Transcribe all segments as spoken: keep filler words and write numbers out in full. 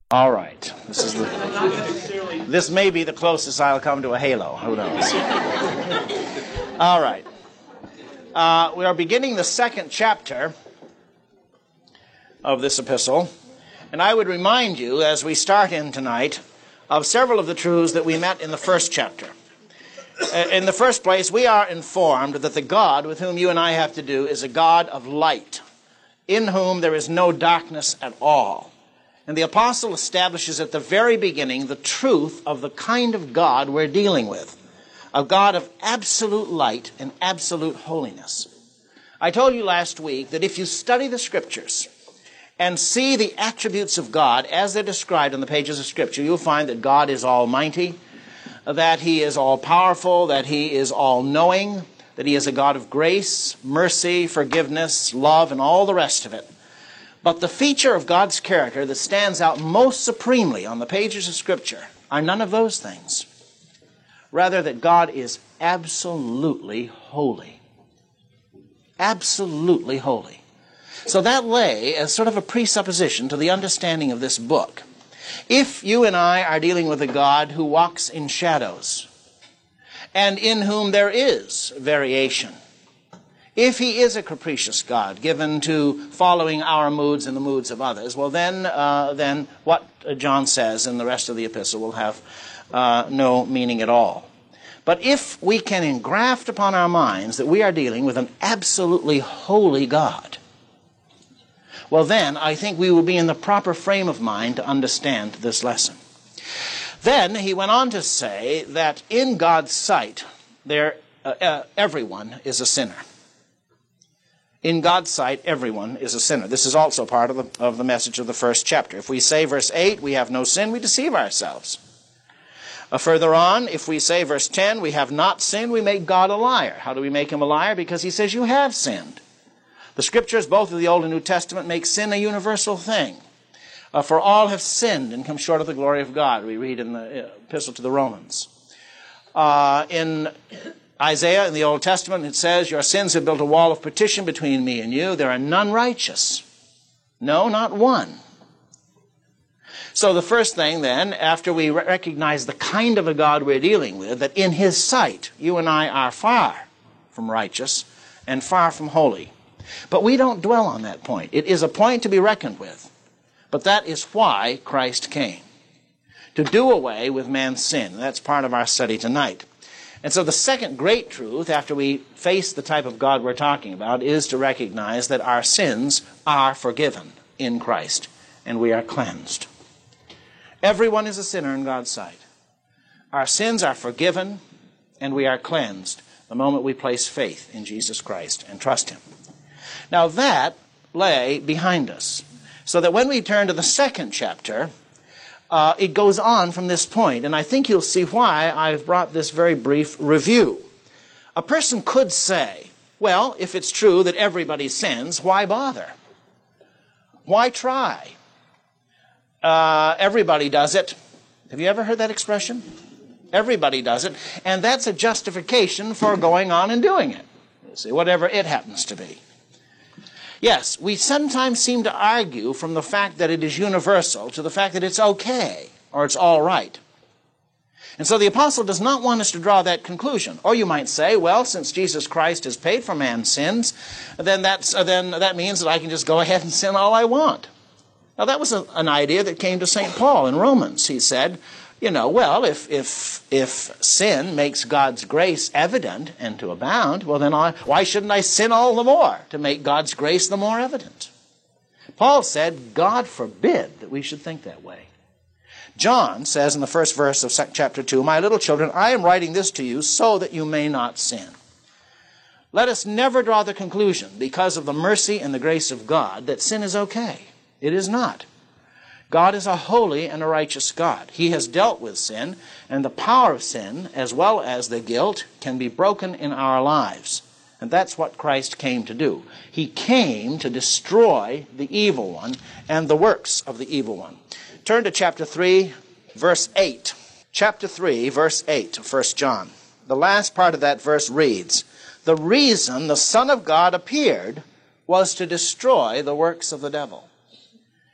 All right. This is the, this may be the closest I'll come to a halo. Who knows? All right. Uh, we are beginning the second chapter of this epistle, and I would remind you, as we start in tonight, of several of the truths that we met in the first chapter. In the first place, we are informed that the God with whom you and I have to do is a God of light, in whom there is no darkness at all. And the apostle establishes at the very beginning the truth of the kind of God we're dealing with, a God of absolute light and absolute holiness. I told you last week that if you study the Scriptures and see the attributes of God as they're described in the pages of Scripture, you'll find that God is almighty, that He is all-powerful, that He is all-knowing, that He is a God of grace, mercy, forgiveness, love, and all the rest of it. But the feature of God's character that stands out most supremely on the pages of Scripture are none of those things. Rather, that God is absolutely holy. Absolutely holy. So that lay as sort of a presupposition to the understanding of this book. If you and I are dealing with a God who walks in shadows, and in whom there is variation, if He is a capricious God, given to following our moods and the moods of others, well then, uh, then what John says in the rest of the epistle will have uh, no meaning at all. But if we can engraft upon our minds that we are dealing with an absolutely holy God, well then I think we will be in the proper frame of mind to understand this lesson. Then he went on to say that in God's sight, there, uh, uh, everyone is a sinner. In God's sight, everyone is a sinner. This is also part of the, of the message of the first chapter. If we say, verse eight, we have no sin, we deceive ourselves. Uh, further on, if we say, verse ten, we have not sinned, we make God a liar. How do we make Him a liar? Because He says you have sinned. The Scriptures, both of the Old and New Testament, make sin a universal thing. Uh, for all have sinned and come short of the glory of God, we read in the Epistle to the Romans. Uh, in Isaiah, in the Old Testament, it says, your sins have built a wall of partition between me and you. There are none righteous. No, not one. So the first thing then, after we recognize the kind of a God we're dealing with, that in His sight, you and I are far from righteous and far from holy. But we don't dwell on that point. It is a point to be reckoned with. But that is why Christ came, to do away with man's sin. That's part of our study tonight. And so the second great truth, after we face the type of God we're talking about, is to recognize that our sins are forgiven in Christ, and we are cleansed. Everyone is a sinner in God's sight. Our sins are forgiven, and we are cleansed the moment we place faith in Jesus Christ and trust Him. Now that lay behind us, so that when we turn to the second chapter, Uh, it goes on from this point, and I think you'll see why I've brought this very brief review. A person could say, well, if it's true that everybody sins, why bother? Why try? Uh, everybody does it. Have you ever heard that expression? Everybody does it, and that's a justification for going on and doing it. You see, whatever it happens to be. Yes, we sometimes seem to argue from the fact that it is universal to the fact that it's okay or it's all right. And so the apostle does not want us to draw that conclusion. Or you might say, well, since Jesus Christ has paid for man's sins, then, that's, uh, then that means that I can just go ahead and sin all I want. Now that was a, an idea that came to Saint Paul in Romans. He said, you know, well, if, if, if sin makes God's grace evident and to abound, well then I, why shouldn't I sin all the more to make God's grace the more evident? Paul said, God forbid that we should think that way. John says in the first verse of chapter two, my little children, I am writing this to you so that you may not sin. Let us never draw the conclusion, because of the mercy and the grace of God, that sin is okay. It is not. God is a holy and a righteous God. He has dealt with sin, and the power of sin, as well as the guilt, can be broken in our lives. And that's what Christ came to do. He came to destroy the evil one and the works of the evil one. Turn to chapter three, verse eight. Chapter three, verse eight of First John. The last part of that verse reads, the reason the Son of God appeared was to destroy the works of the devil.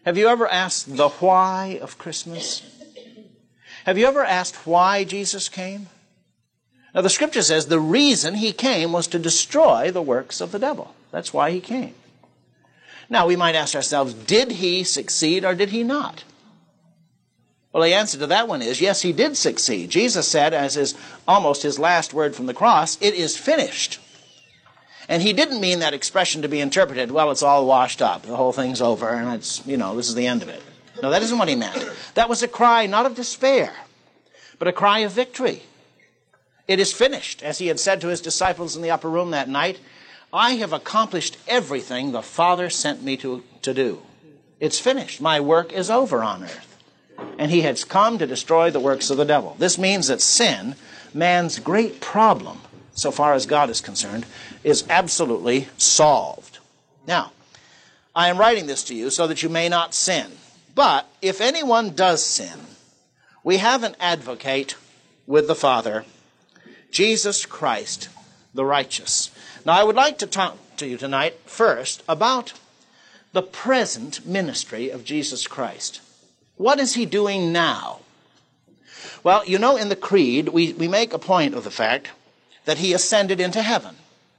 Have you ever asked the why of Christmas? Have you ever asked why Jesus came? Now, the Scripture says the reason he came was to destroy the works of the devil. That's why he came. Now, we might ask ourselves, did he succeed or did he not? Well, the answer to that one is, yes, he did succeed. Jesus said, as is almost his last word from the cross, it is finished. And he didn't mean that expression to be interpreted, well, it's all washed up, the whole thing's over, and it's, you know, this is the end of it. No, that isn't what he meant. That was a cry not of despair, but a cry of victory. It is finished, as he had said to his disciples in the upper room that night, I have accomplished everything the Father sent me to, to do. It's finished. My work is over on earth. And he has come to destroy the works of the devil. This means that sin, man's great problem, so far as God is concerned, is absolutely solved. Now, I am writing this to you so that you may not sin. But if anyone does sin, we have an advocate with the Father, Jesus Christ, the righteous. Now, I would like to talk to you tonight first about the present ministry of Jesus Christ. What is he doing now? Well, you know, in the Creed, we, we make a point of the fact that he ascended into heaven.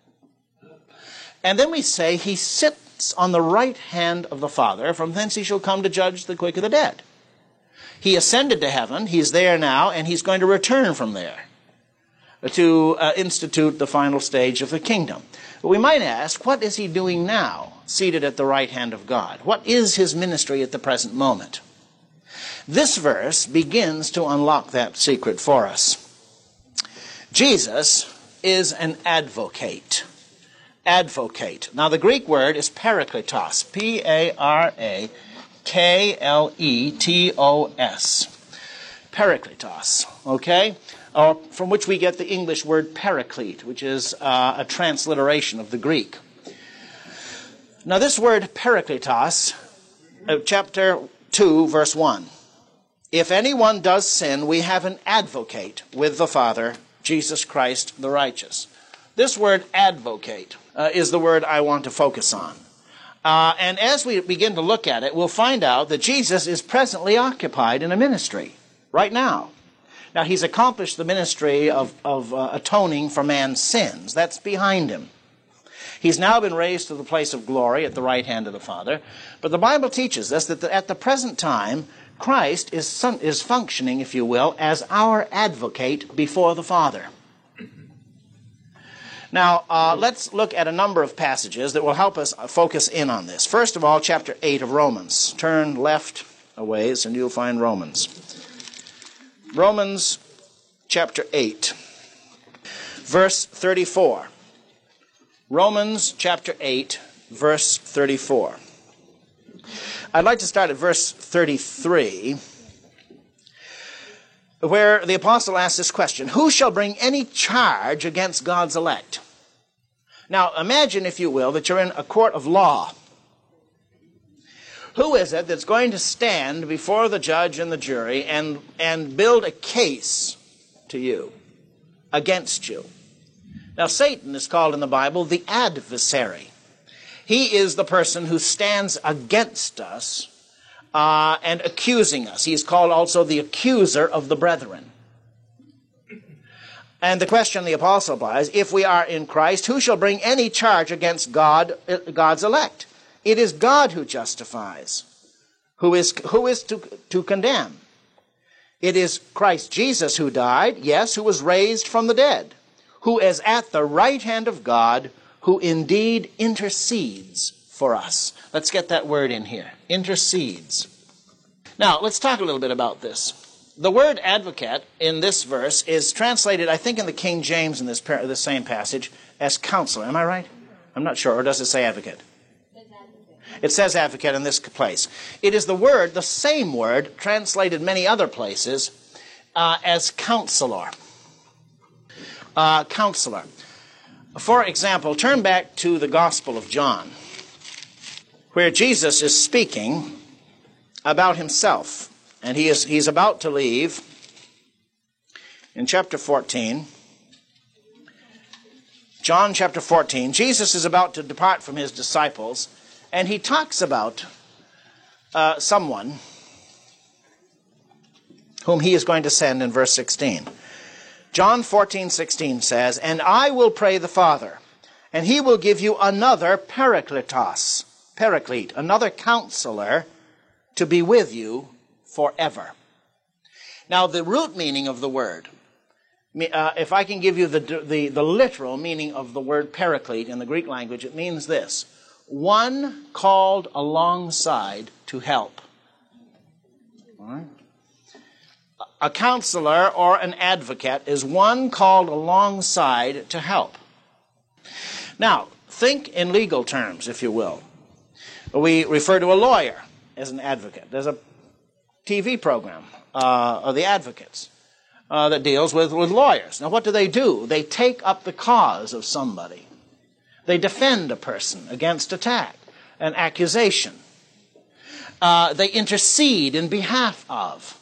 And then we say he sits on the right hand of the Father, from thence he shall come to judge the quick and the dead. He ascended to heaven, he's there now, and he's going to return from there to uh, institute the final stage of the kingdom. But we might ask, what is he doing now, seated at the right hand of God? What is his ministry at the present moment? This verse begins to unlock that secret for us. Jesus is an advocate. Advocate. Now, the Greek word is parakletos. P A R A K L E T O S. Parakletos. Okay? Or from which we get the English word paraclete, which is uh, a transliteration of the Greek. Now, this word parakletos, uh, chapter two, verse one. If anyone does sin, we have an advocate with the Father, Jesus Christ the righteous. This word advocate uh, is the word I want to focus on. Uh, and as we begin to look at it, we'll find out that Jesus is presently occupied in a ministry right now. Now, he's accomplished the ministry of, of uh, atoning for man's sins. That's behind him. He's now been raised to the place of glory at the right hand of the Father. But the Bible teaches us that the, at the present time, Christ is, is functioning, if you will, as our advocate before the Father. Now, uh, let's look at a number of passages that will help us focus in on this. First of all, chapter eight of Romans. Turn left a ways and you'll find Romans. Romans chapter eight, verse thirty-four. Romans chapter eight, verse thirty-four. I'd like to start at verse thirty-three, where the apostle asks this question, who shall bring any charge against God's elect? Now, imagine, if you will, that you're in a court of law. Who is it that's going to stand before the judge and the jury and, and build a case to you, against you? Now, Satan is called in the Bible the adversary. He is the person who stands against us uh, and accusing us. He is called also the accuser of the brethren. And the question the apostle applies, if we are in Christ, who shall bring any charge against God, God's elect? It is God who justifies. Who is, who is to, to condemn? It is Christ Jesus who died, yes, who was raised from the dead, who is at the right hand of God, who indeed intercedes for us. Let's get that word in here. Intercedes. Now, let's talk a little bit about this. The word advocate in this verse is translated, I think in the King James in this, par- this same passage, as counselor. Am I right? I'm not sure. Or does it say advocate? It says advocate in this place. It is the word, the same word, translated many other places uh, as counselor. Uh, counselor. For example, turn back to the Gospel of John, where Jesus is speaking about himself. And he is he's about to leave in chapter fourteen. John chapter fourteen. Jesus is about to depart from his disciples, and he talks about uh, someone whom he is going to send in verse sixteen. John fourteen sixteen says, "And I will pray the Father, and he will give you another Parakletos," Paraclete, another counselor, to be with you forever. Now, the root meaning of the word, uh, if I can give you the, the, the literal meaning of the word Paraclete in the Greek language, it means this: one called alongside to help. All right? A counselor or an advocate is one called alongside to help. Now, think in legal terms, if you will. We refer to a lawyer as an advocate. There's a T V program, uh, of the Advocates, uh, that deals with, with lawyers. Now, what do they do? They take up the cause of somebody. They defend a person against attack, an accusation. Uh, they intercede in behalf of.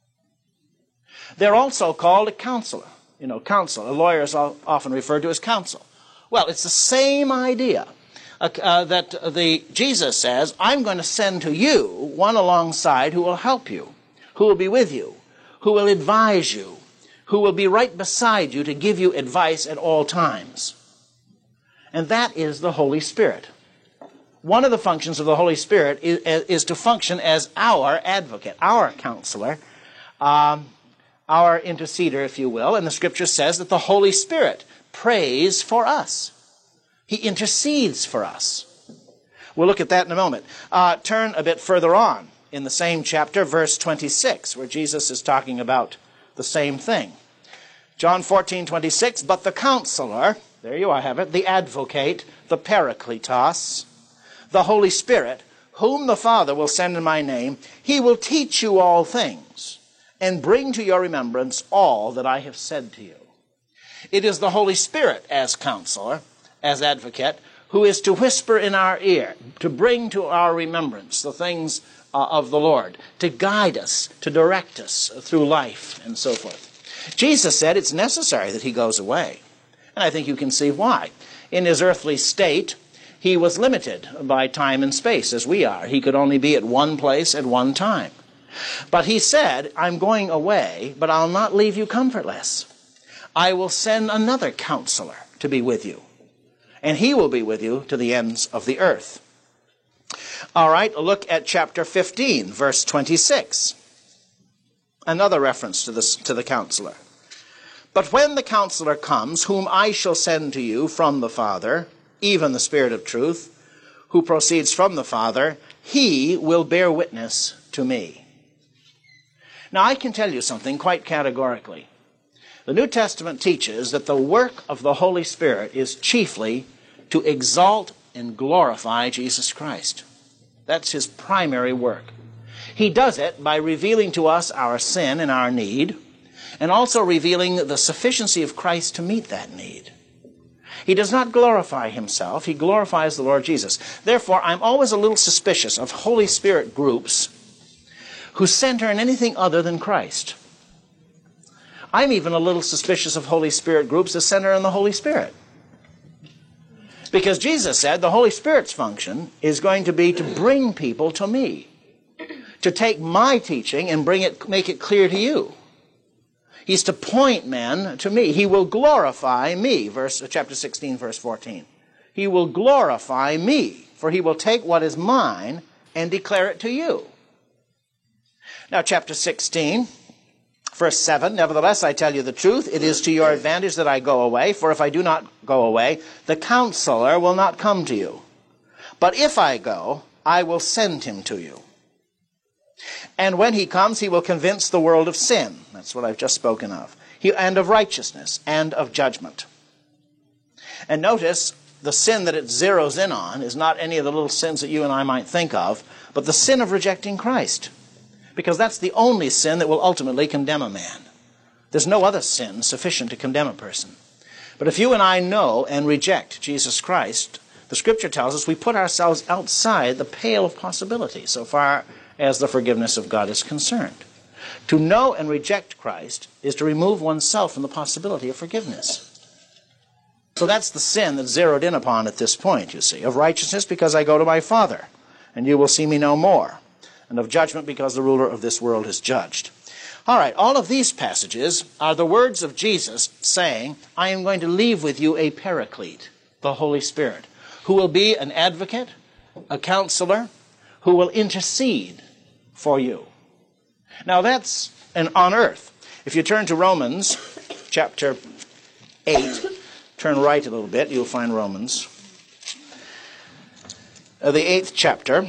They're also called a counselor. You know, counsel. A lawyer is often referred to as counsel. Well, it's the same idea uh, uh, that the Jesus says, I'm going to send to you one alongside who will help you, who will be with you, who will advise you, who will be right beside you to give you advice at all times. And that is the Holy Spirit. One of the functions of the Holy Spirit is, is to function as our advocate, our counselor, um, our interceder, if you will. And the Scripture says that the Holy Spirit prays for us. He intercedes for us. We'll look at that in a moment. Uh, turn a bit further on in the same chapter, verse twenty-six, where Jesus is talking about the same thing. John fourteen twenty-six, "But the counselor," there you are, have it, "the advocate, the Parakletos, the Holy Spirit, whom the Father will send in my name, he will teach you all things and bring to your remembrance all that I have said to you." It is the Holy Spirit as counselor, as advocate, who is to whisper in our ear, to bring to our remembrance the things uh, of the Lord, to guide us, to direct us through life, and so forth. Jesus said it's necessary that he goes away. And I think you can see why. In his earthly state, he was limited by time and space, as we are. He could only be at one place at one time. But he said, I'm going away, but I'll not leave you comfortless. I will send another counselor to be with you, and he will be with you to the ends of the earth. All right, look at chapter fifteen, verse twenty-six. Another reference to, this, to the counselor. "But when the counselor comes, whom I shall send to you from the Father, even the Spirit of truth, who proceeds from the Father, he will bear witness to me." Now, I can tell you something quite categorically. The New Testament teaches that the work of the Holy Spirit is chiefly to exalt and glorify Jesus Christ. That's his primary work. He does it by revealing to us our sin and our need, and also revealing the sufficiency of Christ to meet that need. He does not glorify himself. He glorifies the Lord Jesus. Therefore, I'm always a little suspicious of Holy Spirit groups who center in anything other than Christ. I'm even a little suspicious of Holy Spirit groups that center in the Holy Spirit. Because Jesus said the Holy Spirit's function is going to be to bring people to me, to take my teaching and bring it, make it clear to you. He's to point men to me. He will glorify me, verse, chapter sixteen, verse fourteen. He will glorify me, for he will take what is mine and declare it to you. Now, chapter sixteen, verse seven, "Nevertheless, I tell you the truth, it is to your advantage that I go away, for if I do not go away, the counselor will not come to you. But if I go, I will send him to you. And when he comes, he will convince the world of sin," that's what I've just spoken of, he, "and of righteousness, and of judgment." And notice, the sin that it zeroes in on is not any of the little sins that you and I might think of, but the sin of rejecting Christ. Because that's the only sin that will ultimately condemn a man. There's no other sin sufficient to condemn a person. But if you and I know and reject Jesus Christ, the Scripture tells us we put ourselves outside the pale of possibility so far as the forgiveness of God is concerned. To know and reject Christ is to remove oneself from the possibility of forgiveness. So that's the sin that's zeroed in upon at this point, you see. "Of righteousness, because I go to my Father, and you will see me no more. and of judgment because the ruler of this world is judged. All right, all of these passages are the words of Jesus saying, I am going to leave with you a paraclete, the Holy Spirit, who will be an advocate, a counselor, who will intercede for you. Now that's an on earth. If you turn to Romans chapter eight, turn right a little bit, you'll find Romans. Uh, the eighth chapter,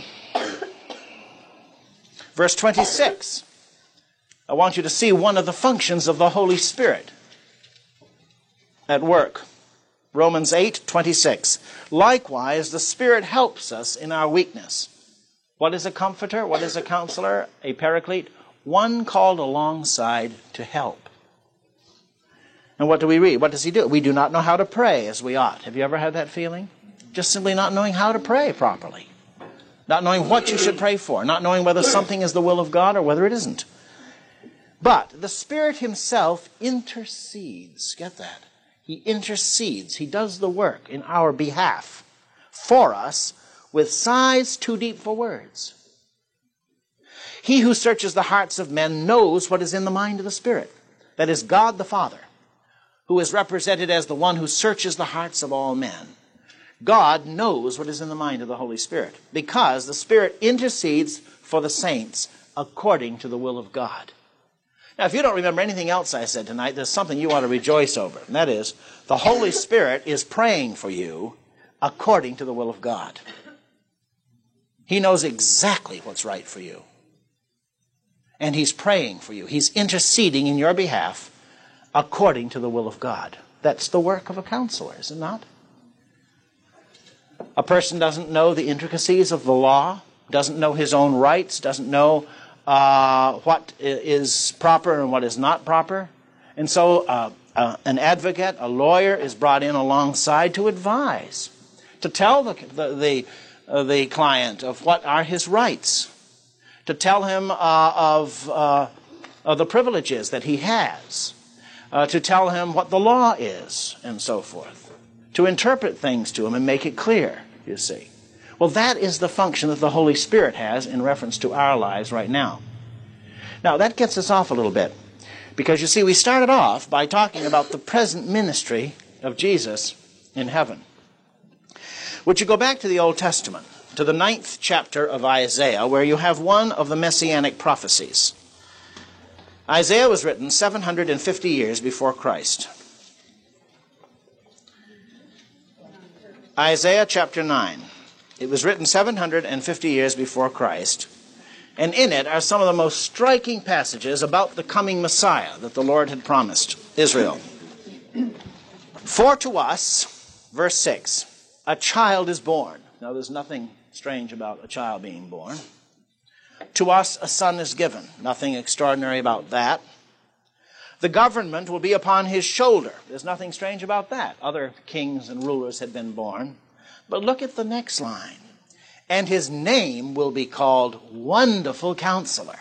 verse twenty-six. I want you to see one of the functions of the Holy Spirit at work. Romans eight twenty-six. Likewise, the Spirit helps us in our weakness. What is a comforter? What is a counselor? A paraclete? One called alongside to help. And what do we read? What does he do? We do not know how to pray as we ought. Have you ever had that feeling? Just simply not knowing how to pray properly. Not knowing what you should pray for. Not knowing whether something is the will of God or whether it isn't. But the Spirit himself intercedes. Get that? He intercedes. He does the work in our behalf for us with sighs too deep for words. He who searches the hearts of men knows what is in the mind of the Spirit. That is God the Father, who is represented as the one who searches the hearts of all men. God knows what is in the mind of the Holy Spirit because the Spirit intercedes for the saints according to the will of God. Now, if you don't remember anything else I said tonight, there's something you ought to rejoice over. And that is, the Holy Spirit is praying for you according to the will of God. He knows exactly what's right for you. And he's praying for you. He's interceding in your behalf according to the will of God. That's the work of a counselor, is it not? A person doesn't know the intricacies of the law, doesn't know his own rights, doesn't know uh, what is proper and what is not proper. And so uh, uh, an advocate, a lawyer, is brought in alongside to advise, to tell the, the, the, uh, the client of what are his rights, to tell him uh, of, uh, of the privileges that he has, uh, to tell him what the law is, and so forth, to interpret things to him and make it clear, you see. Well, that is the function that the Holy Spirit has in reference to our lives right now. Now, that gets us off a little bit, because you see, we started off by talking about the present ministry of Jesus in heaven. Would you go back to the Old Testament, to the ninth chapter of Isaiah, where you have one of the messianic prophecies. Isaiah was written seven hundred fifty years before Christ. Isaiah chapter nine. It was written seven hundred fifty years before Christ. And in it are some of the most striking passages about the coming Messiah that the Lord had promised Israel. For to us, verse six, a child is born. Now there's nothing strange about a child being born. To us a son is given. Nothing extraordinary about that. The government will be upon his shoulder. There's nothing strange about that. Other kings and rulers had been born. But look at the next line. And his name will be called Wonderful Counselor,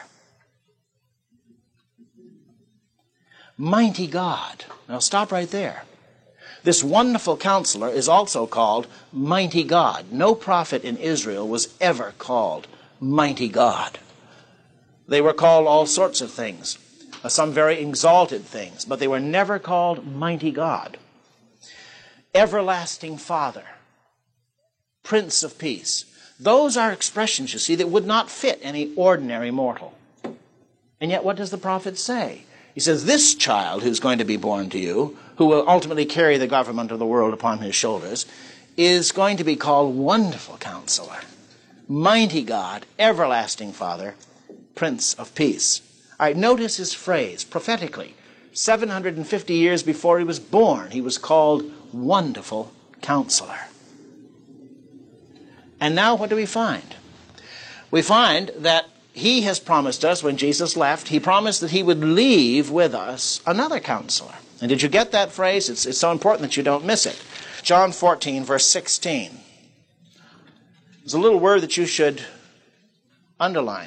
Mighty God. Now stop right there. This Wonderful Counselor is also called Mighty God. No prophet in Israel was ever called Mighty God. They were called all sorts of things, some very exalted things, but they were never called Mighty God. Everlasting Father, Prince of Peace. Those are expressions, you see, that would not fit any ordinary mortal. And yet what does the prophet say? He says, this child who's going to be born to you, who will ultimately carry the government of the world upon his shoulders, is going to be called Wonderful Counselor, Mighty God, Everlasting Father, Prince of Peace. All right, notice his phrase, prophetically. seven hundred fifty years before he was born, he was called Wonderful Counselor. And now what do we find? We find that he has promised us, when Jesus left, he promised that he would leave with us another counselor. And did you get that phrase? It's, it's so important that you don't miss it. John fourteen, verse sixteen. There's a little word that you should underline.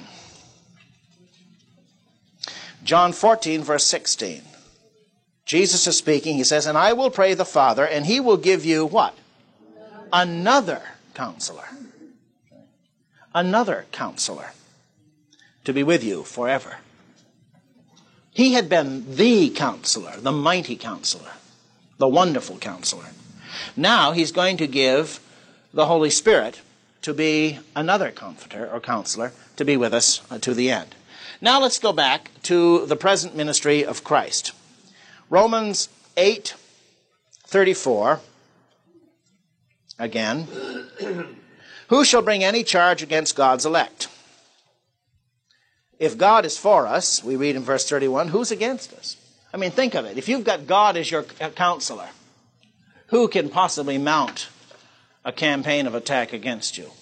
John fourteen, verse sixteen. Jesus is speaking. He says, and I will pray the Father, and he will give you what? Another counselor. Another counselor. to be with you forever. He had been the counselor, the mighty counselor, the wonderful counselor. Now he's going to give the Holy Spirit to be another comforter or counselor to be with us uh, to the end. Now let's go back to the present ministry of Christ. Romans eight thirty-four, again. Who shall bring any charge against God's elect? If God is for us, we read in verse thirty-one, who's against us? I mean, think of it. If you've got God as your counselor, who can possibly mount a campaign of attack against you?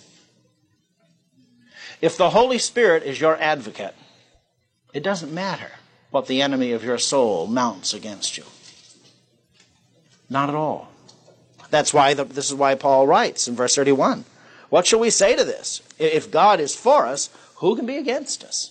If the Holy Spirit is your advocate, it doesn't matter what the enemy of your soul mounts against you. Not at all. That's why the, this is why Paul writes in verse thirty-one. What shall we say to this? If God is for us, who can be against us?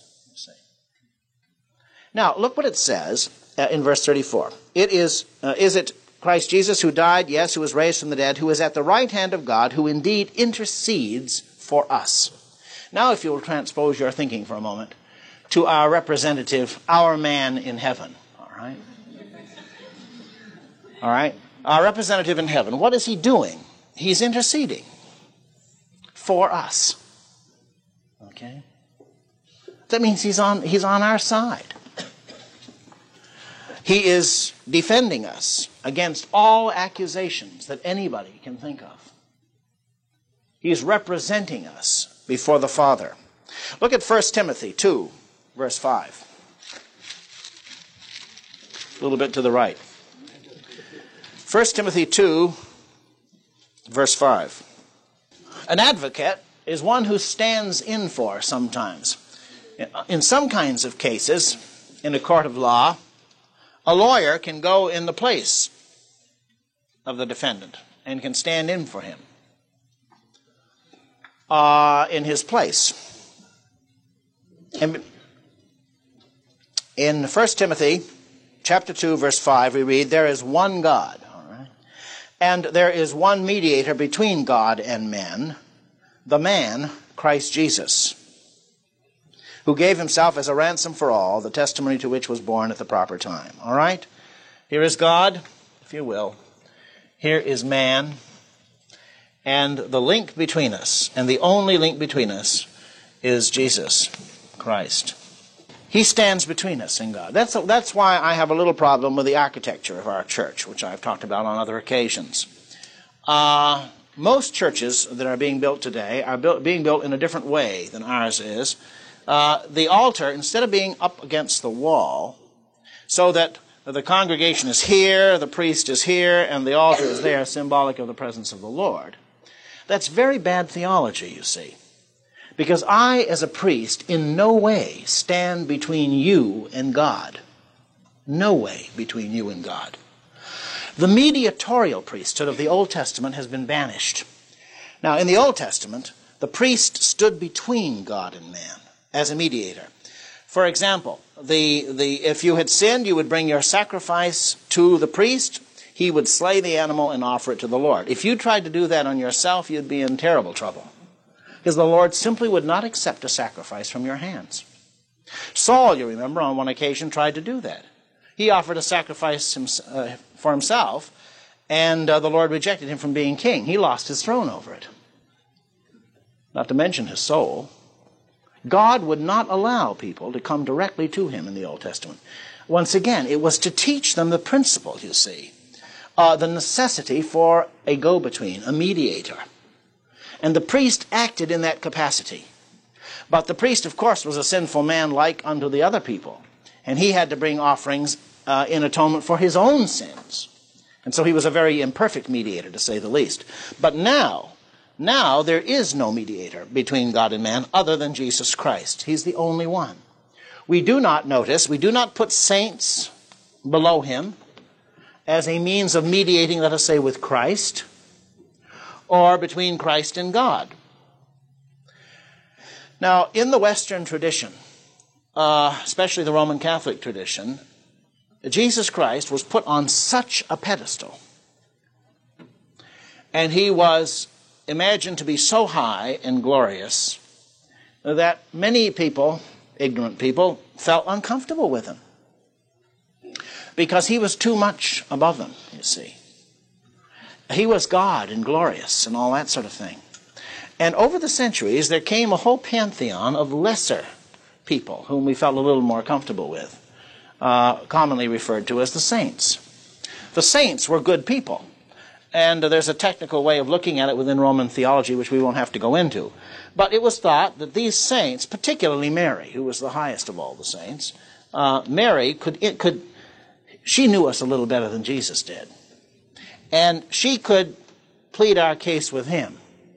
Now, look what it says uh, in verse thirty-four. It is, uh, is it Christ Jesus who died, yes, who was raised from the dead, who is at the right hand of God, who indeed intercedes for us. Now, if you will transpose your thinking for a moment to our representative, our man in heaven, all right? All right? Our representative in heaven, what is he doing? He's interceding for us. Okay? That means he's on, he's on our side. He is defending us against all accusations that anybody can think of. He's representing us before the Father. Look at First Timothy two, verse five. A little bit to the right. First Timothy two, verse five. An advocate is one who stands in for sometimes. In some kinds of cases, in a court of law, a lawyer can go in the place of the defendant and can stand in for him uh, in his place. And in First Timothy chapter two, verse five, we read, there is one God, all right, and there is one mediator between God and men, the man, Christ Jesus, who gave himself as a ransom for all, the testimony to which was born at the proper time. All right? Here is God, if you will. Here is man. And the link between us, and the only link between us, is Jesus Christ. He stands between us and God. That's, that's why I have a little problem with the architecture of our church, which I've talked about on other occasions. Uh, most churches that are being built today are built, being built in a different way than ours is. Uh, the altar, instead of being up against the wall, so that the congregation is here, the priest is here, and the altar is there, symbolic of the presence of the Lord. That's very bad theology, you see. Because I, as a priest, in no way stand between you and God. No way between you and God. The mediatorial priesthood of the Old Testament has been banished. Now, in the Old Testament, the priest stood between God and man as a mediator. For example, the, the, if you had sinned, you would bring your sacrifice to the priest. He would slay the animal and offer it to the Lord. If you tried to do that on yourself, you'd be in terrible trouble, because the Lord simply would not accept a sacrifice from your hands. Saul, you remember, on one occasion tried to do that. He offered a sacrifice uh, for himself, and uh, the Lord rejected him from being king. He lost his throne over it, not to mention his soul. God would not allow people to come directly to him in the Old Testament. Once again, it was to teach them the principle, you see, uh, the necessity for a go-between, a mediator. And the priest acted in that capacity. But the priest, of course, was a sinful man like unto the other people. And he had to bring offerings uh, in atonement for his own sins. And so he was a very imperfect mediator, to say the least. But now, now there is no mediator between God and man other than Jesus Christ. He's the only one. We do not notice, we do not put saints below him as a means of mediating, let us say, with Christ, or between Christ and God. Now, in the Western tradition, uh, especially the Roman Catholic tradition, Jesus Christ was put on such a pedestal, and he was imagined to be so high and glorious that many people ignorant people felt uncomfortable with him because he was too much above them, you see. He was God and glorious and all that sort of thing. And over the centuries, there came a whole pantheon of lesser people whom we felt a little more comfortable with, uh, commonly referred to as the saints. The saints were good people. And uh, there's a technical way of looking at it within Roman theology, which we won't have to go into. But it was thought that these saints, particularly Mary, who was the highest of all the saints, uh, Mary could, it could, she knew us a little better than Jesus did. And she could plead our case with him.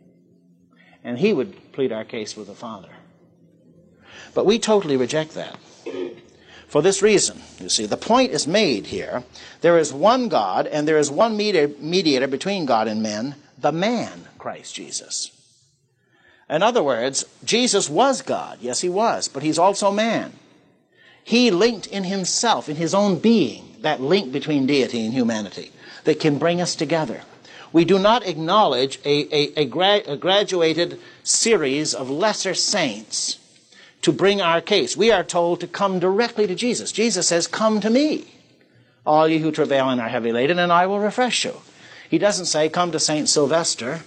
And he would plead our case with the Father. But we totally reject that. For this reason, you see, the point is made here. There is one God, and there is one mediator between God and men, the man, Christ Jesus. In other words, Jesus was God. Yes, he was, but he's also man. He linked in himself, in his own being, that link between deity and humanity that can bring us together. We do not acknowledge a, a, a, gra a graduated series of lesser saints to bring our case. We are told to come directly to Jesus. Jesus says, "Come to me, all you who travail and are heavy laden, and I will refresh you." He doesn't say, "Come to Saint Sylvester,"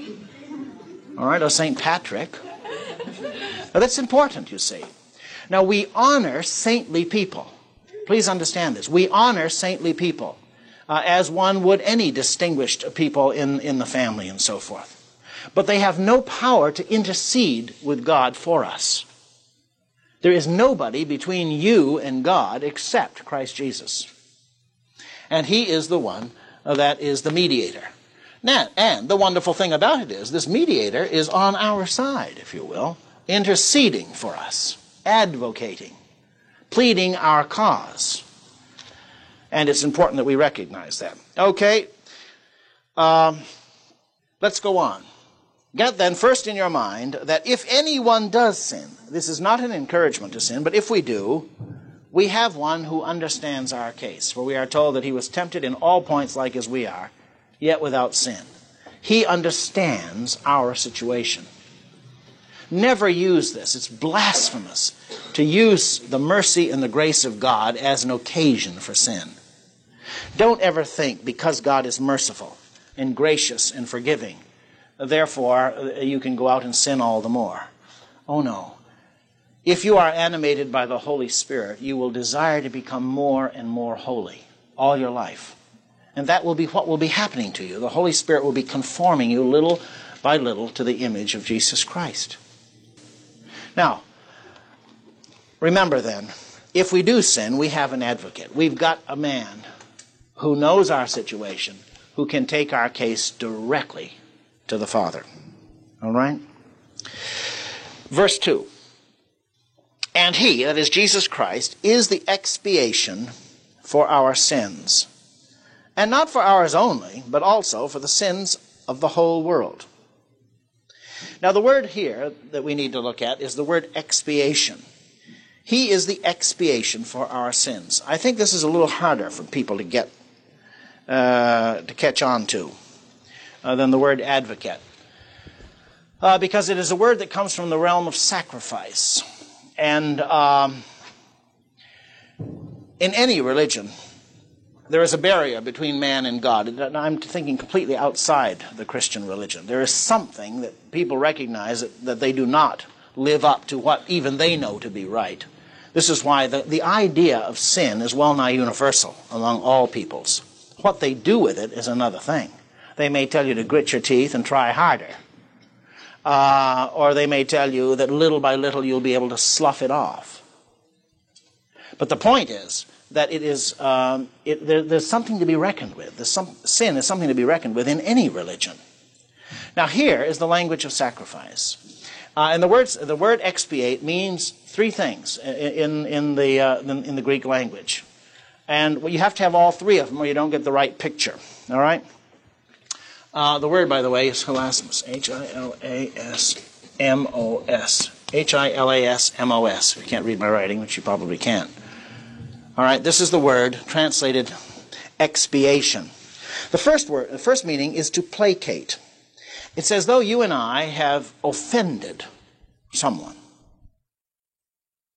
all right, or Saint Patrick. Now, that's important, you see. Now, we honor saintly people. Please understand this. We honor saintly people uh, as one would any distinguished people in, in the family and so forth. But they have no power to intercede with God for us. There is nobody between you and God except Christ Jesus. And he is the one that is the mediator. Now, and the wonderful thing about it is, this mediator is on our side, if you will, interceding for us, advocating, pleading our cause. And it's important that we recognize that. Okay, um, let's go on. Get then first in your mind that if anyone does sin, this is not an encouragement to sin, but if we do, we have one who understands our case. For we are told that he was tempted in all points like as we are, yet without sin. He understands our situation. Never use this. It's blasphemous to use the mercy and the grace of God as an occasion for sin. Don't ever think because God is merciful and gracious and forgiving, therefore you can go out and sin all the more. Oh no. If you are animated by the Holy Spirit, you will desire to become more and more holy all your life. And that will be what will be happening to you. The Holy Spirit will be conforming you little by little to the image of Jesus Christ. Now, remember then, if we do sin, we have an advocate. We've got a man who knows our situation, who can take our case directly to the Father. All right? Verse two. And he, that is Jesus Christ, is the expiation for our sins. And not for ours only, but also for the sins of the whole world. Now the word here that we need to look at is the word expiation. He is the expiation for our sins. I think this is a little harder for people to get, uh, to catch on to uh, than the word advocate. Uh, because it is a word that comes from the realm of sacrifice. And um, in any religion, there is a barrier between man and God. I'm thinking completely outside the Christian religion. There is something that people recognize that, that they do not live up to what even they know to be right. This is why the, the idea of sin is well nigh universal among all peoples. What they do with it is another thing. They may tell you to grit your teeth and try harder. Uh, or they may tell you that little by little you'll be able to slough it off. But the point is that it is um, it, there, there's something to be reckoned with. There's some, sin is something to be reckoned with in any religion. Now here is the language of sacrifice. Uh, and the, words, the word expiate means three things in, in, the, uh, in the Greek language. And you have to have all three of them or you don't get the right picture. All right? Uh, the word, by the way, is hilasmos. H I L A S M O S. H I L A S M O S. You can't read my writing, which you probably can. All right, this is the word translated expiation. The first word, the first meaning is to placate. It's as though you and I have offended someone.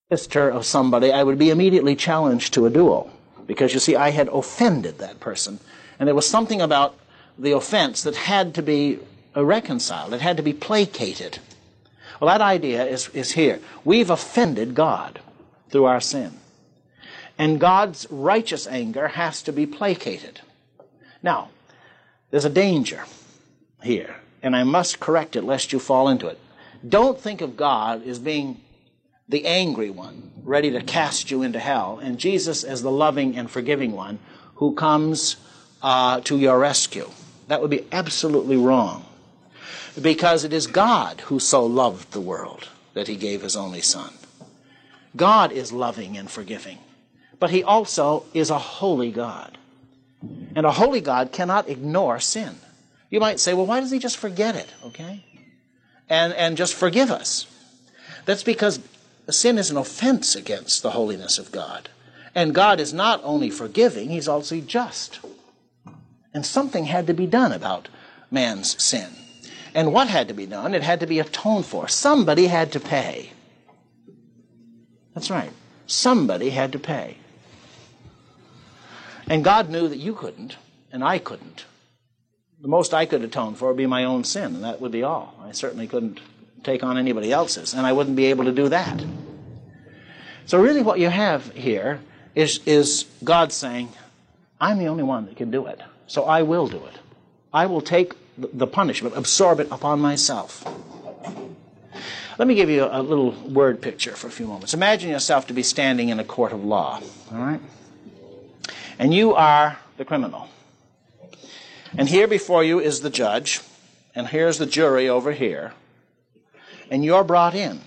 sister of somebody, I would be immediately challenged to a duel. Because, you see, I had offended that person. And there was something about the offense that had to be reconciled. It had to be placated. Well, that idea is, is here. We've offended God through our sin. And God's righteous anger has to be placated. Now, there's a danger here, and I must correct it lest you fall into it. Don't think of God as being the angry one, ready to cast you into hell, and Jesus as the loving and forgiving one who comes uh, to your rescue. That would be absolutely wrong. Because it is God who so loved the world that he gave his only Son. God is loving and forgiving. But he also is a holy God. And a holy God cannot ignore sin. You might say, well, why does he just forget it, okay? And, and just forgive us? That's because sin is an offense against the holiness of God. And God is not only forgiving, he's also just. And something had to be done about man's sin. And what had to be done? It had to be atoned for. Somebody had to pay. That's right. Somebody had to pay. And God knew that you couldn't, and I couldn't. The most I could atone for would be my own sin, and that would be all. I certainly couldn't take on anybody else's, and I wouldn't be able to do that. So really what you have here is, is God saying, I'm the only one that can do it, so I will do it. I will take the punishment, absorb it upon myself. Let me give you a little word picture for a few moments. Imagine yourself to be standing in a court of law, all right? And you are the criminal. And here before you is the judge, and here's the jury over here, and you're brought in.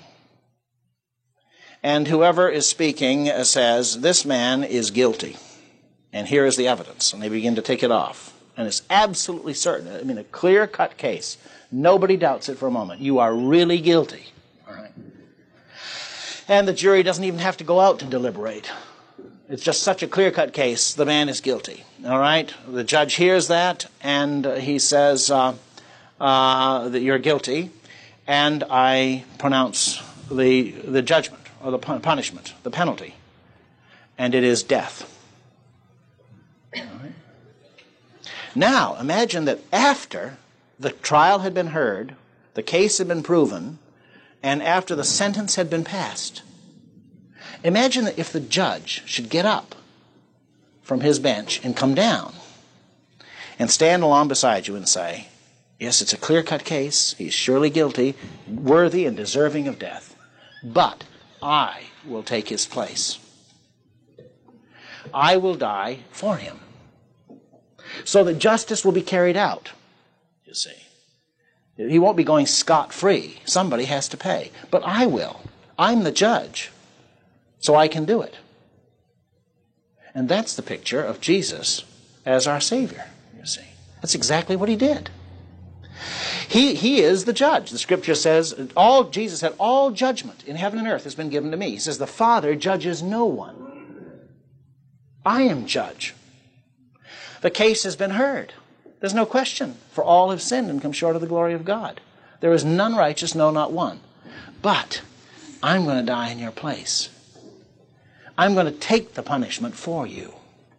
And whoever is speaking says, this man is guilty, and here is the evidence, and they begin to take it off. And it's absolutely certain, I mean, a clear-cut case. Nobody doubts it for a moment. You are really guilty. All right. And the jury doesn't even have to go out to deliberate. It's just such a clear-cut case, the man is guilty. All right? The judge hears that, and uh, he says uh, uh, that you're guilty, and I pronounce the, the judgment, or the punishment, the penalty, and it is death. All right? Now, imagine that after the trial had been heard, the case had been proven, and after the sentence had been passed, imagine that if the judge should get up from his bench and come down and stand along beside you and say, yes, it's a clear-cut case, he's surely guilty, worthy and deserving of death, but I will take his place. I will die for him. So that justice will be carried out, you see. He won't be going scot-free. Somebody has to pay. But I will. I'm the judge. So I can do it. And that's the picture of Jesus as our Savior, you see. That's exactly what he did. He, he is the judge. The Scripture says, all Jesus said, all judgment in heaven and earth has been given to me. He says, the Father judges no one. I am judge. The case has been heard. There's no question. For all have sinned and come short of the glory of God. There is none righteous, no, not one. But I'm going to die in your place. I'm going to take the punishment for you.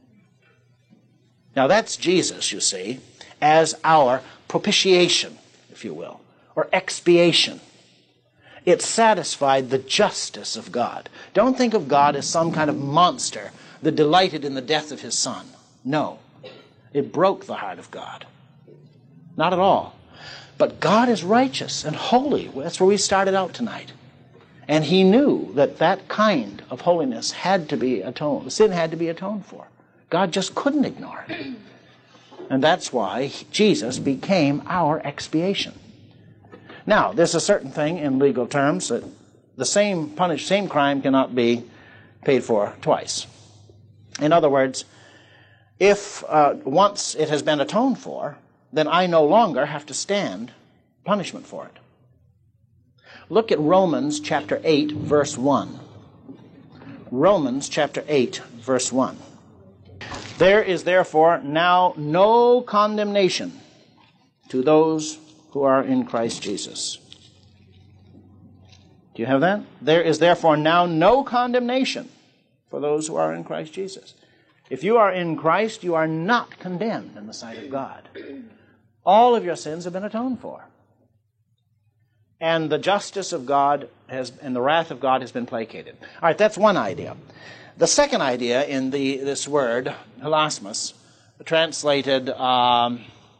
Now that's Jesus, you see, as our propitiation, if you will, or expiation. It satisfied the justice of God. Don't think of God as some kind of monster that delighted in the death of his Son. No. It broke the heart of God. Not at all. But God is righteous and holy. That's where we started out tonight. And he knew that that kind of holiness had to be atoned. Sin had to be atoned for. God just couldn't ignore it. And that's why Jesus became our expiation. Now, there's a certain thing in legal terms that the same punish, same crime cannot be paid for twice. In other words, if uh, once it has been atoned for, then I no longer have to stand punishment for it. Look at Romans chapter eight, verse one. Romans chapter eight, verse one. There is therefore now no condemnation to those who are in Christ Jesus. Do you have that? There is therefore now no condemnation for those who are in Christ Jesus. If you are in Christ, you are not condemned in the sight of God. All of your sins have been atoned for. And the justice of God has, and the wrath of God has been placated. All right, that's one idea. The second idea in the this word, hilasmos, translated um,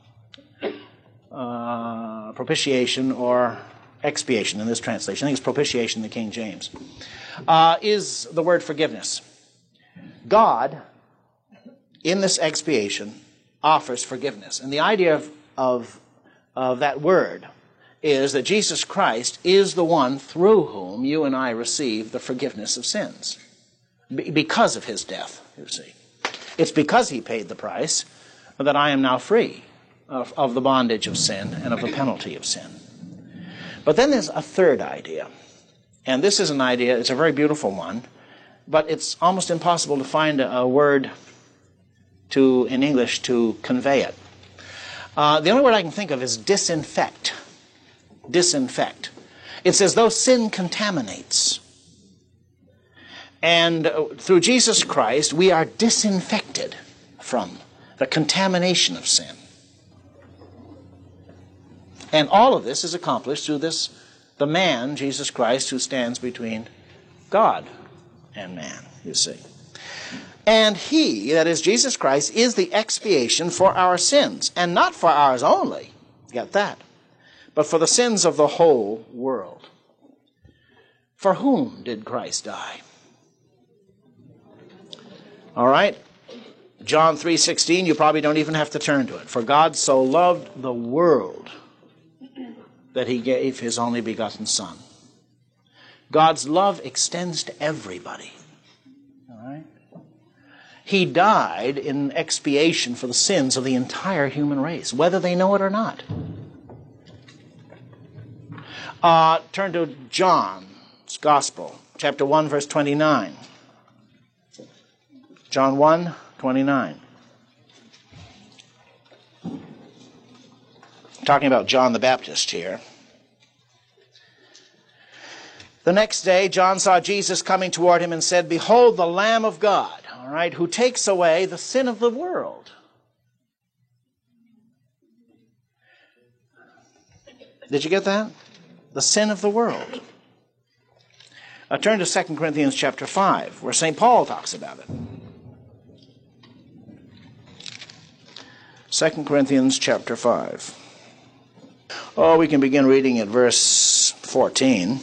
uh, propitiation or expiation in this translation, I think it's propitiation in the King James, uh, is the word forgiveness. God, in this expiation, offers forgiveness. And the idea of, of, of that word is that Jesus Christ is the one through whom you and I receive the forgiveness of sins. Be- because of his death, you see. It's because he paid the price that I am now free of, of the bondage of sin and of the penalty of sin. But then there's a third idea. And this is an idea, it's a very beautiful one, but it's almost impossible to find a, a word to, in English to convey it. Uh, the only word I can think of is disinfect. Disinfect. It's as though sin contaminates. And uh, through Jesus Christ, we are disinfected from the contamination of sin. And all of this is accomplished through this, the man, Jesus Christ, who stands between God and man, you see. And he, that is Jesus Christ, is the expiation for our sins, and not for ours only, get that, but for the sins of the whole world. For whom did Christ die? All right, John three sixteen, you probably don't even have to turn to it. For God so loved the world that he gave his only begotten Son. God's love extends to everybody. All right? He died in expiation for the sins of the entire human race, whether they know it or not. Uh, turn to John's Gospel, chapter one, verse twenty-nine. John one, twenty-nine. Talking about John the Baptist here. The next day, John saw Jesus coming toward him and said, "Behold the Lamb of God," all right, "who takes away the sin of the world." Did you get that? The sin of the world. Now turn to Second Corinthians chapter five, where Saint Paul talks about it. Second Corinthians chapter five. Oh, we can begin reading at verse fourteen.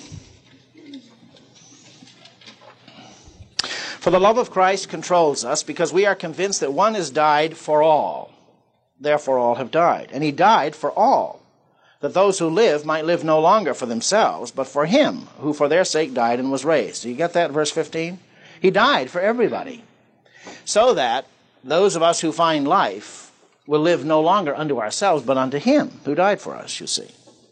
For the love of Christ controls us, because we are convinced that one has died for all. Therefore all have died. And he died for all, that those who live might live no longer for themselves, but for him who for their sake died and was raised. Do you get that, verse fifteen? He died for everybody, so that those of us who find life will live no longer unto ourselves, but unto him who died for us, you see.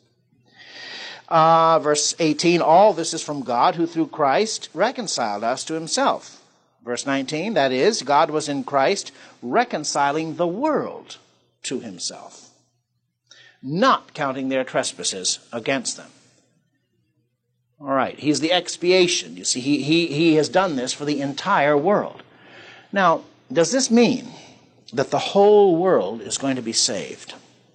Uh, verse eighteen, all this is from God, who through Christ reconciled us to himself. Verse nineteen, that is, God was in Christ reconciling the world to himself, not counting their trespasses against them. All right, he's the expiation. You see, he, he, he has done this for the entire world. Now, does this mean that the whole world is going to be saved?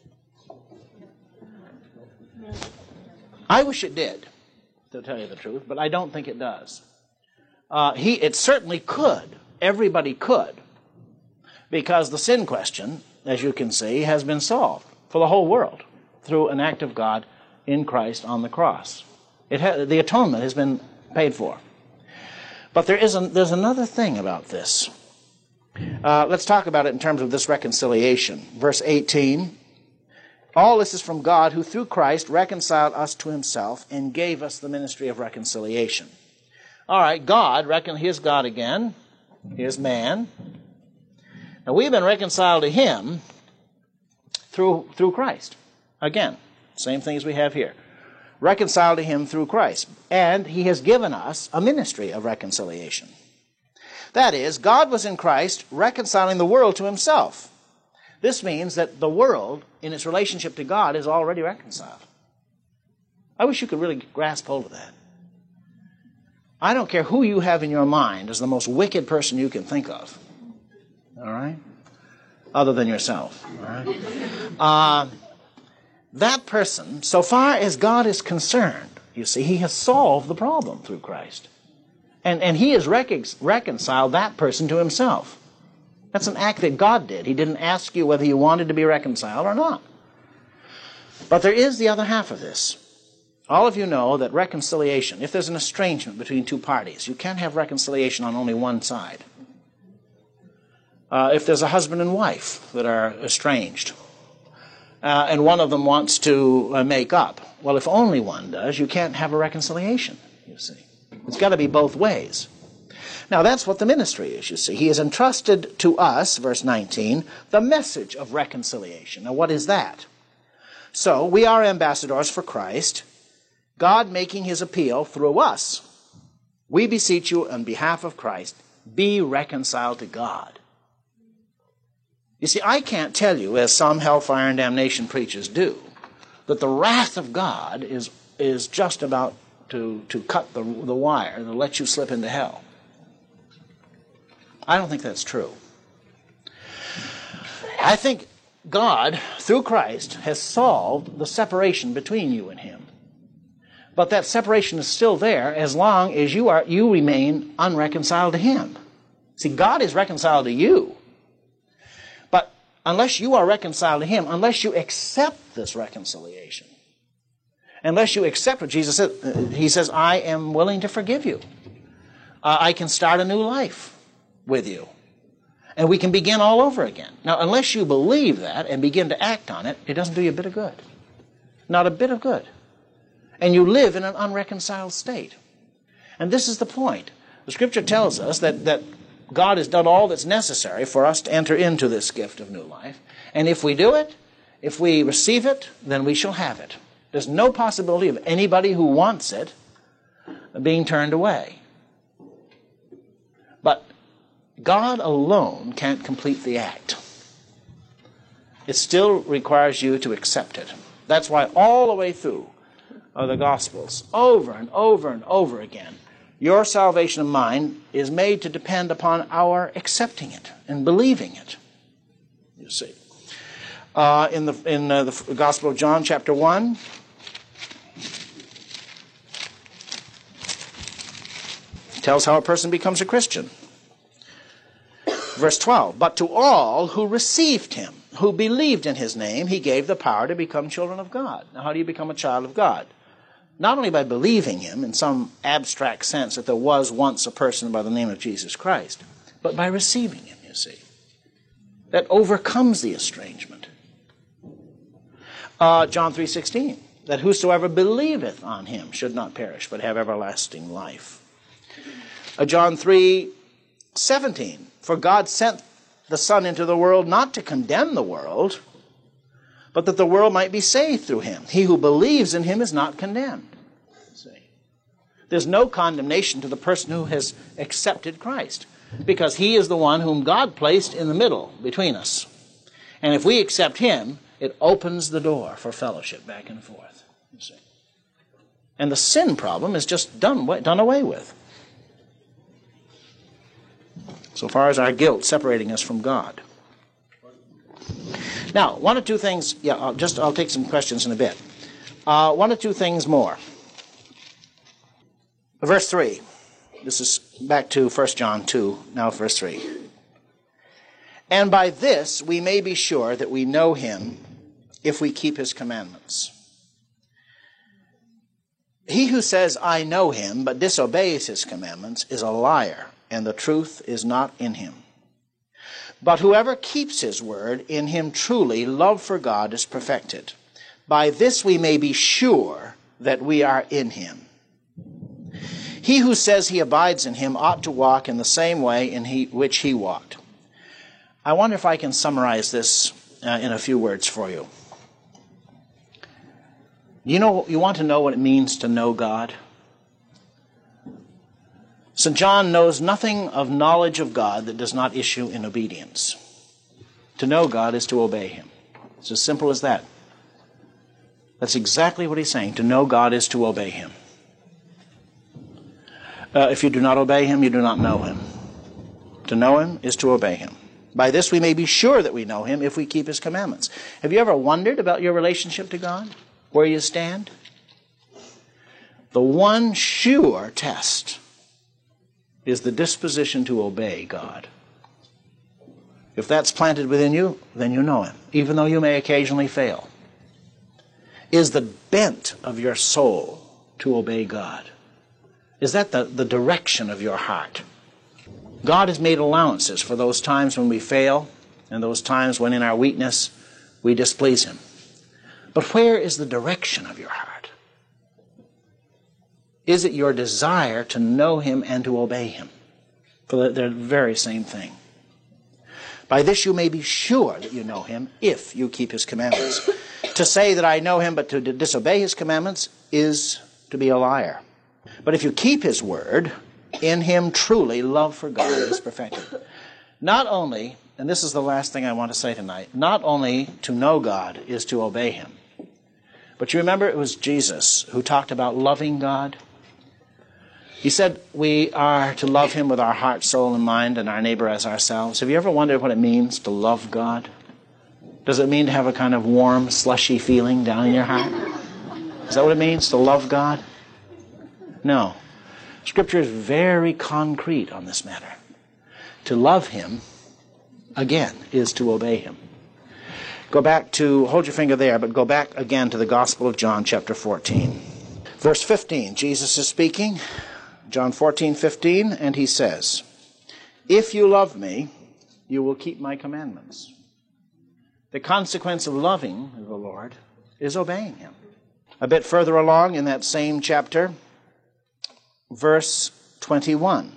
I wish it did, to tell you the truth, but I don't think it does. Uh, he, it certainly could. Everybody could. Because the sin question, as you can see, has been solved for the whole world through an act of God in Christ on the cross. It ha- the atonement has been paid for. But there is an, there's another thing about this. Uh, let's talk about it in terms of this reconciliation. Verse eighteen, all this is from God, who through Christ reconciled us to himself and gave us the ministry of reconciliation. All right, God, reckon here's God again. Here's man. Now we've been reconciled to him through, through Christ. Again, same thing as we have here. Reconciled to him through Christ. And he has given us a ministry of reconciliation. That is, God was in Christ reconciling the world to himself. This means that the world, in its relationship to God, is already reconciled. I wish you could really grasp hold of that. I don't care who you have in your mind as the most wicked person you can think of. All right? Other than yourself. All right? Uh, that person, so far as God is concerned, you see, he has solved the problem through Christ. And, and he has recon- reconciled that person to himself. That's an act that God did. He didn't ask you whether you wanted to be reconciled or not. But there is the other half of this. All of you know that reconciliation, if there's an estrangement between two parties, you can't have reconciliation on only one side. Uh, if there's a husband and wife that are estranged, uh, and one of them wants to uh, make up, well, if only one does, you can't have a reconciliation, you see. It's got to be both ways. Now, that's what the ministry is, you see. He has entrusted to us, verse nineteen, the message of reconciliation. Now, what is that? So, we are ambassadors for Christ, God making his appeal through us. We beseech you on behalf of Christ, be reconciled to God. You see, I can't tell you, as some hellfire and damnation preachers do, that the wrath of God is, is just about to, to cut the, the wire and let you slip into hell. I don't think that's true. I think God, through Christ, has solved the separation between you and him. But that separation is still there as long as you are you remain unreconciled to him. See, God is reconciled to you. But unless you are reconciled to him, unless you accept this reconciliation, unless you accept what Jesus said, he says, I am willing to forgive you. Uh, I can start a new life with you. And we can begin all over again. Now, unless you believe that and begin to act on it, it doesn't do you a bit of good. Not a bit of good. And you live in an unreconciled state. And this is the point. The Scripture tells us that, that God has done all that's necessary for us to enter into this gift of new life. And if we do it, if we receive it, then we shall have it. There's no possibility of anybody who wants it being turned away. But God alone can't complete the act. It still requires you to accept it. That's why all the way through of the Gospels, over and over and over again, your salvation of mine is made to depend upon our accepting it and believing it. You see. Uh, in the, in uh, the Gospel of John, chapter one, tells how a person becomes a Christian. Verse twelve, but to all who received him, who believed in his name, he gave the power to become children of God. Now, how do you become a child of God? Not only by believing him in some abstract sense that there was once a person by the name of Jesus Christ, but by receiving him, you see. That overcomes the estrangement. Uh, John three sixteen, that whosoever believeth on him should not perish, but have everlasting life. Uh, John three seventeen, for God sent the Son into the world not to condemn the world, but that the world might be saved through him. He who believes in him is not condemned. See? There's no condemnation to the person who has accepted Christ, because he is the one whom God placed in the middle between us. And if we accept him, it opens the door for fellowship back and forth. You see? And the sin problem is just done, done away with, so far as our guilt separating us from God. Now, one or two things, yeah, I'll just I'll take some questions in a bit. Uh, one or two things more. Verse three. This is back to First John two, now verse three. And by this we may be sure that we know him if we keep his commandments. He who says, I know him, but disobeys his commandments is a liar, and the truth is not in him. But whoever keeps his word, in him truly love for God is perfected. By this we may be sure that we are in him. He who says he abides in him ought to walk in the same way in he, which he walked. I wonder if I can summarize this uh, in a few words for you. You know, you want to know what it means to know God? Saint John knows nothing of knowledge of God that does not issue in obedience. To know God is to obey him. It's as simple as that. That's exactly what he's saying. To know God is to obey him. Uh, if you do not obey him, you do not know him. To know him is to obey him. By this we may be sure that we know him if we keep his commandments. Have you ever wondered about your relationship to God? Where you stand? The one sure test is the disposition to obey God. If that's planted within you, then you know him, even though you may occasionally fail. Is the bent of your soul to obey God? Is that the, the direction of your heart? God has made allowances for those times when we fail and those times when in our weakness we displease him. But where is the direction of your heart? Is it your desire to know him and to obey him? For they're the very same thing. By this you may be sure that you know him if you keep his commandments. To say that I know him but to disobey his commandments is to be a liar. But if you keep his word, in him truly love for God is perfected. Not only, and this is the last thing I want to say tonight, not only to know God is to obey him. But you remember it was Jesus who talked about loving God? He said we are to love him with our heart, soul, and mind, and our neighbor as ourselves. Have you ever wondered what it means to love God? Does it mean to have a kind of warm, slushy feeling down in your heart? Is that what it means, to love God? No. Scripture is very concrete on this matter. To love him, again, is to obey him. Go back to, hold your finger there, but go back again to the Gospel of John, chapter fourteen. Verse fifteen, Jesus is speaking. John fourteen, fifteen, and he says, if you love me, you will keep my commandments. The consequence of loving the Lord is obeying him. A bit further along in that same chapter, verse twenty-one.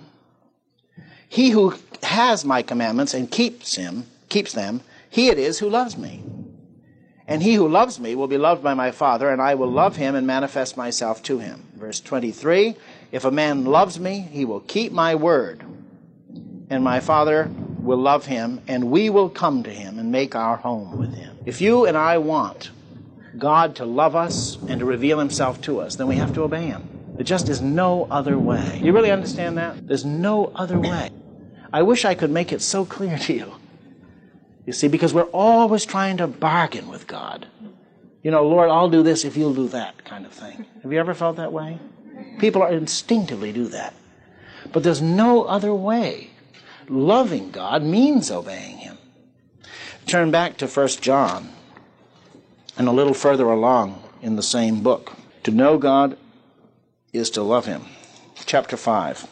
He who has my commandments and keeps him, keeps them, he it is who loves me. And he who loves me will be loved by my Father, and I will love him and manifest myself to him. Verse twenty-three, if a man loves me, he will keep my word, and my Father will love him, and we will come to him and make our home with him. If you and I want God to love us and to reveal himself to us, then we have to obey him. There just is no other way. You really understand that? There's no other way. I wish I could make it so clear to you. You see, because we're always trying to bargain with God. You know, Lord, I'll do this if you'll do that kind of thing. Have you ever felt that way? People are instinctively do that. But there's no other way. Loving God means obeying him. Turn back to First John and a little further along in the same book. To know God is to love him. Chapter five.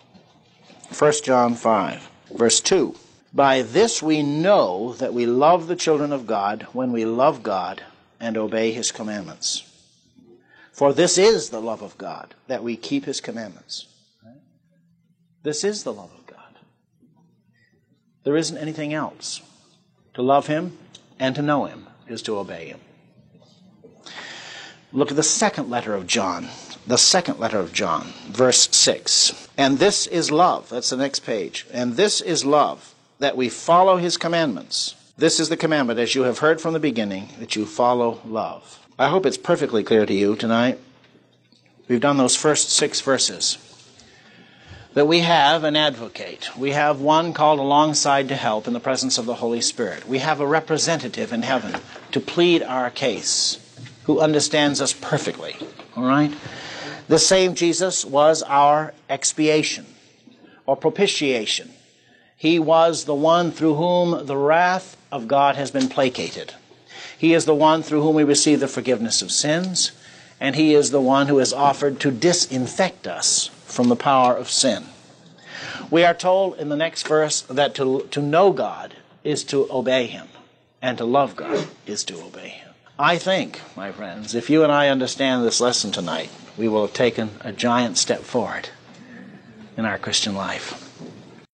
First John five, verse two. By this we know that we love the children of God when we love God and obey his commandments. For this is the love of God, that we keep his commandments. This is the love of God. There isn't anything else. To love him and to know him is to obey him. Look at the second letter of John. The second letter of John, verse six. And this is love. That's the next page. And this is love, that we follow his commandments. This is the commandment, as you have heard from the beginning, that you follow love. I hope it's perfectly clear to you tonight. We've done those first six verses. That we have an advocate. We have one called alongside to help in the presence of the Holy Spirit. We have a representative in heaven to plead our case, who understands us perfectly. All right? The same Jesus was our expiation or propitiation. He was the one through whom the wrath of God has been placated. He is the one through whom we receive the forgiveness of sins, and he is the one who is offered to disinfect us from the power of sin. We are told in the next verse that to, to know God is to obey him, and to love God is to obey him. I think, my friends, if you and I understand this lesson tonight, we will have taken a giant step forward in our Christian life.